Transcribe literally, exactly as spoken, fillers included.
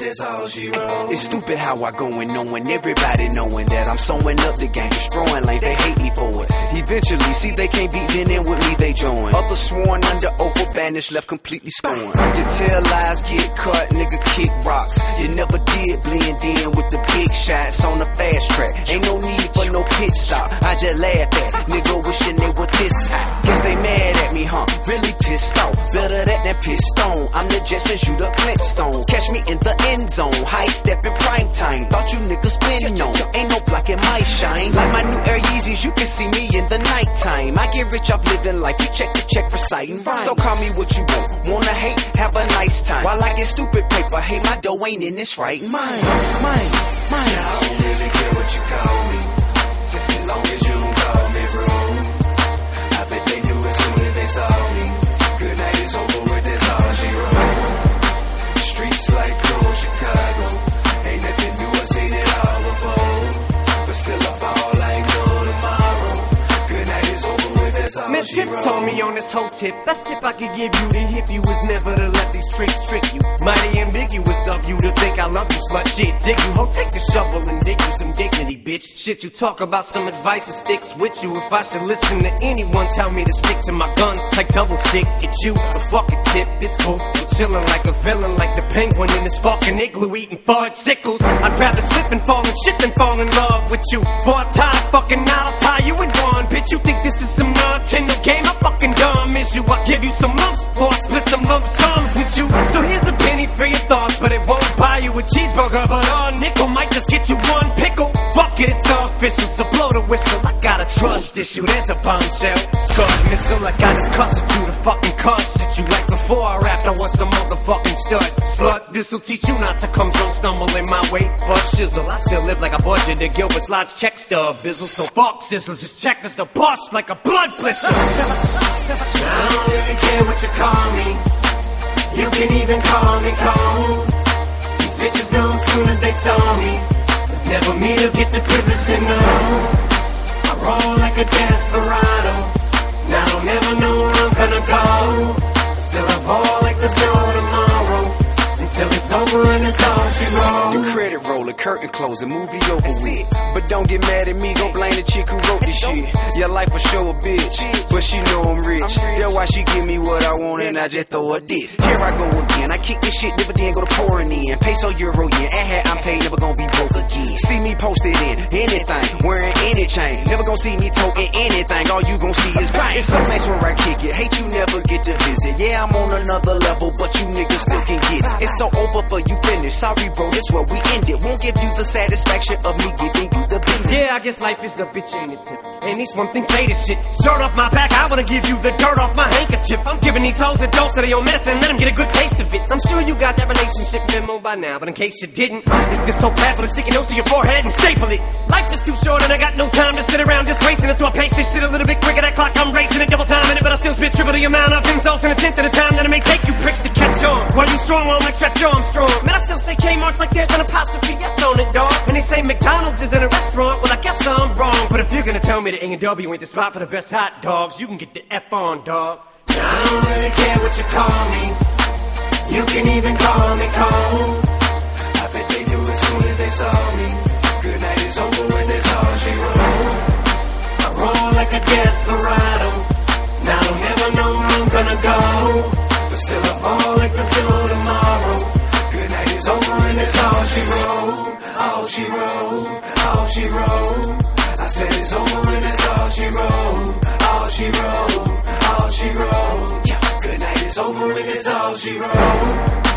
that's all she wrote. It's stupid how I go and knowing everybody knowing that I'm sewing up the game, destroying like they hate me for it. Eventually, see they can't beat, then in with me they join. Others sworn under oath or banished, left completely scorned. You tell lies, get cut, nigga kick rocks. You never did blend in with the big shots on the fast track. Ain't no need for no pit stop. I just laugh at nigga wishing they were this hot. Guess they mad at me, huh? Really pissed off. Better that than pissed on. I'm the Jetsons, you the Flintstones. Catch me in the end zone, high step in prime time. Thought you niggas been known. Ain't no blocking my shine. Like my new Air Yeezys, you can see me in the nighttime. I get rich off living life. You check the check for citing rhymes. So call me what you want. Wanna hate? Have a nice time. While I get stupid paper, hate my dough ain't in this right mind. Mine, mine. I don't really care what you call me, just as long as you don't call me rude. I bet they knew as soon as they saw me. Good night is over with, that's all she wrote. Streets like cold Chicago, ain't nothing new, I seen it all before. But still I fall, I ain't no tomorrow. Good night is over with, that's all Man, she Tip wrote. told me on this whole tip, best tip I could give you to hip you is never to let these tricks trick you. Mighty ambiguous of you to think I love you, slut shit. Dig you, ho, take the shovel and dig you some dignity, bitch. Shit, you talk about some advice that sticks with you. If I should listen to anyone, tell me to stick to my guns like double stick. It's you, the fucking tip, it's cool. I'm chillin' like a villain, like the penguin in this fucking igloo eating fudge sickles. I'd rather slip and fall and shit than fall in love with you. For a tie, fucking out, I'll tie you in one. Bitch, you think this is some Nintendo game? I'm fucking dumb as you. I give you some lumps or I split some lump sums with you. So here's a penny for your thoughts, but it won't buy you a cheeseburger. But a nickel might just get you one pickle. Fuck it, it's official, so blow the whistle. I got a trust issue, there's a bombshell. Scud missile, like I just cussed you to fucking cuss at you. Like before I rapped, I was some motherfucking stud. Slut, this'll teach you not to come drunk, stumble in my way. Fuck shizzle, I still live like a budget to Gilbert's Lodge check stub. Bizzle, so fuck sizzles, just check this a bust like a blood blister. I don't really care what you call me. You can even call me cold. These bitches know as soon as they saw me. It's never me to get the privilege to know. I roll like a desperado. Now I don't never know where I'm gonna go. Still I ball like there's no tomorrow. Until it's over and it's all she wrote. The credit roller, curtain closing, movie over with. But don't get mad at me, go blame the chick who wrote this shit. Your life will show a bitch, but she know I'm rich. That's why she give me what I want and I just throw a dick. Here I go again, I kick this shit, dividend go to pouring in. Peso, euro, yen, and hat I'm paid, never gonna be broke again. See me posted in anything, wearing any chain. Never gonna see me toting anything, all you gonna see is pain. It's so nice where I kick it, hate you never get to visit. Yeah, I'm on another level, but you niggas still can get it. It's so over for you finished, sorry bro, this where we end it. Won't give you the satisfaction of me giving you the business. Yeah, I guess life is a bitch, ain't it, Tip? And these one thing say this shit. Shirt off my back, I wanna give you the dirt off my handkerchief. I'm giving these hoes a dose of their own medicine, let them get a good taste of it. I'm sure you got that relationship memo by now, but in case you didn't, I'll stick this whole pad with a sticky nose to your forehead and staple it. Life is too short and I got no time to sit around just wasting it, so I pace this shit a little bit quicker. That clock I'm racing it, double time in it, but I still spit triple the amount of insults in a tenth of the time that it may take you pricks to catch on. While you strong, well, I'm like Stretch Armstrong. Man, I still say Kmart's like there's an apostrophe S on it, dog. And they say McDonald's is in a restaurant, well, I guess I'm wrong. But if you're gonna tell me that A and W ain't the spot for the best hot dogs, you can get the F on, dog. I don't really care what you call me. You can even call me cold. I bet they knew as soon as they saw me. Good night is over with, that's all she wrote. I roll like a desperado. Now I don't ever know where I'm gonna go. But still I fall like there's no tomorrow. Good night is over and that's all she wrote. All she wrote, all she wrote. I said it's over and that's all she wrote. All she wrote, all she wrote. Yeah, good night is over and that's all she wrote.